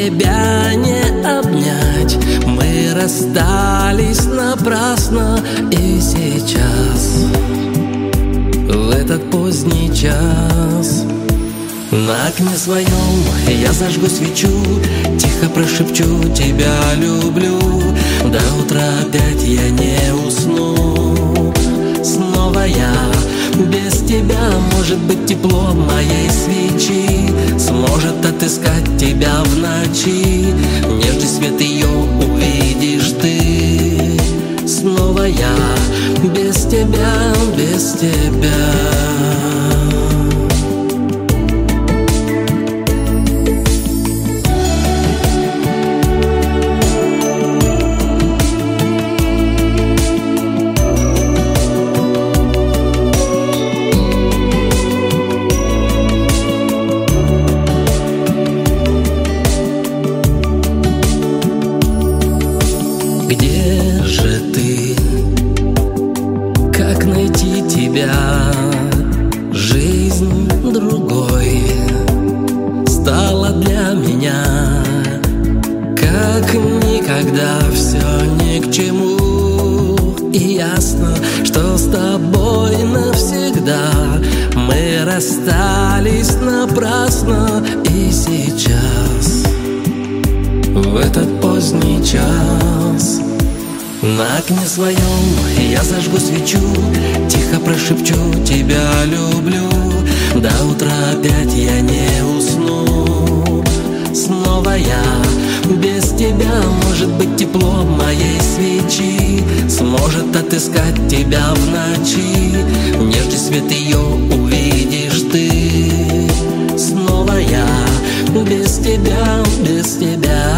тебя не обнять. Мы расстались напрасно, и сейчас, в этот поздний час, на окне своем я зажгу свечу, тихо прошепчу: тебя люблю. До утра опять я не усну. Снова я без тебя, может быть, тепло моей свечи сможет отыскать тебя в ночи. Нежный свет ее увидишь ты. Снова я без тебя, без тебя. Где же ты? Как найти тебя? Жизнь другой стала для меня, как никогда все ни к чему. И ясно, что с тобой навсегда. Мы расстались напрасно, и сейчас, в этот поздний час, на окне своем я зажгу свечу, тихо прошепчу: тебя люблю. До утра опять я не усну. Снова я без тебя, может быть, тепло моей свечи сможет отыскать тебя в ночи. Нежный свет ее увидишь ты. Снова я без тебя, без тебя.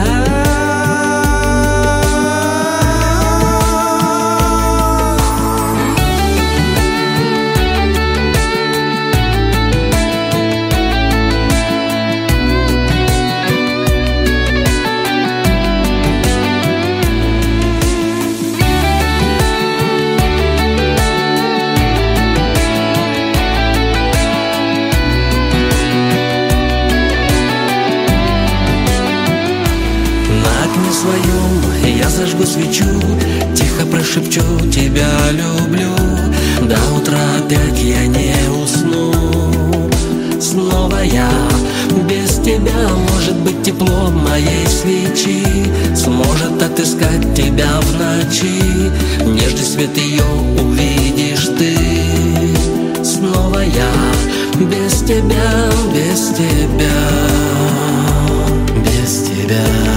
Своем я зажгу свечу, тихо прошепчу: тебя люблю. До утра опять я не усну. Снова я без тебя, может быть, тепло моей свечи сможет отыскать тебя в ночи. Нежный свет ее увидишь ты. Снова я без тебя, без тебя, без тебя.